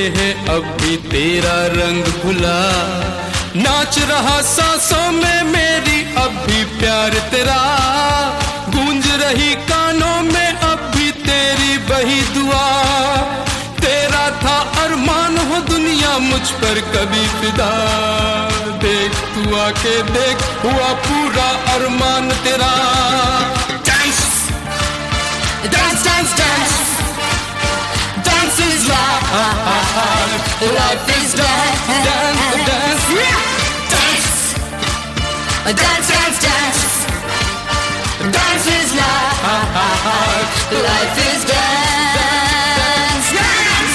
है अब भी तेरा रंग भुला, नाच रहा सांसों में मेरी अब भी प्यार तेरा, गूंज रही कानों में अब भी तेरी वही दुआ, तेरा था अरमान हो दुनिया मुझ पर कभी फिदा, देख तू आके देख हुआ पूरा अरमान तेरा। Dance dance dance dance, dance is life, life is dance, dance, dance, dance, dance, dance, dance, dance is life, life is dance, dance.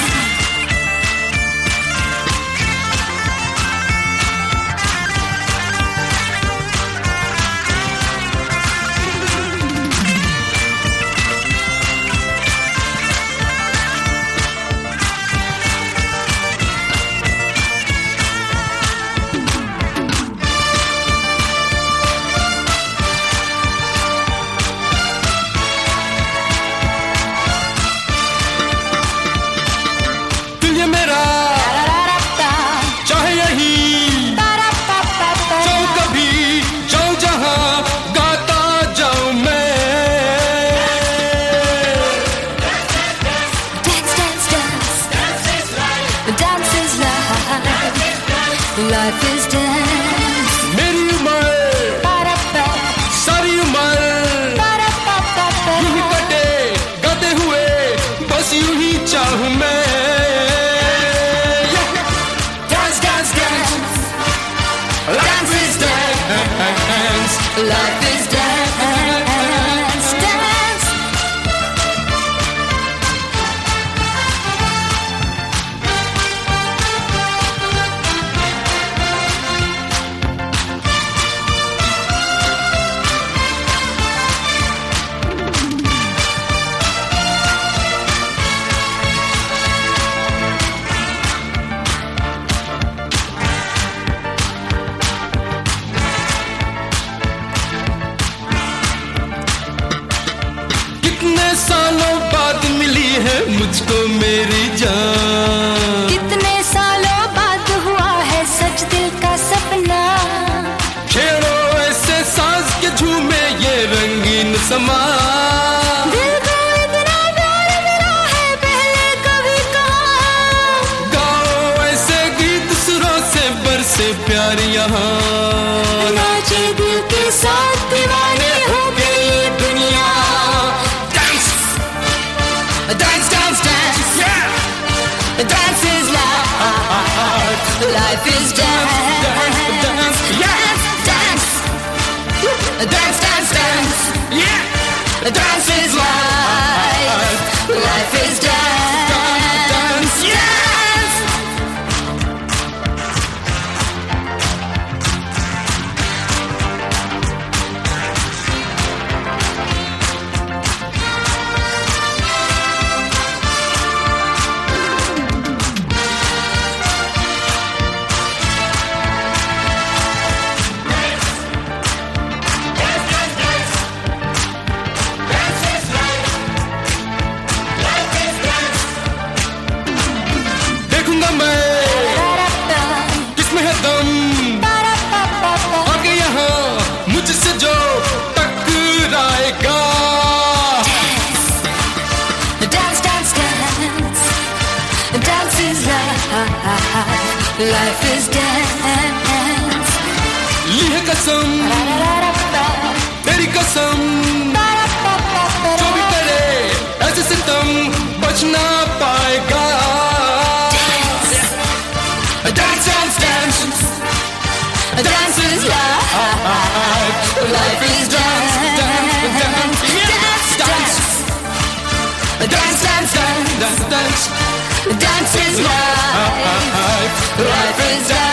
Life is dance. मेरी उम्र सारी उम्र यूं ही कटे गाते हुए बस यूं ही चाहूं मैं। Dance dance dance, life is dance, life is dance, dance. सालों बाद मिली है मुझको मेरी जान, कितने सालों बाद हुआ है सच दिल का सपना, छेड़ो ऐसे सांस के झूमे ये रंगीन समा, दिल को इतना प्यार मिला है पहले कभी कहाँ, गाओ ऐसे गीत सुरों से बरसे प्यार यहाँ, नाचे दिल के साथ दीवाने हो गई ये दुनिया। Dance, dance, dance, yeah. Dance is life, life is dance, dance, dance, yes, dance, dance, dance, dance, yeah. Dance is life, life is dance, dance, yes. किसमें है दम आगे यहाँ मुझसे जो टकराएगा। Dance, dance, dance, dance is life, life is dance. ली है कसम तेरी कसम, जो भी करे ऐसे सितम बच ना पाएगा। Dance, dance, dance, dance is life, life is dance, dance, dance, dance, dance, dance, dance, dance, dance, dance is life, life is dance.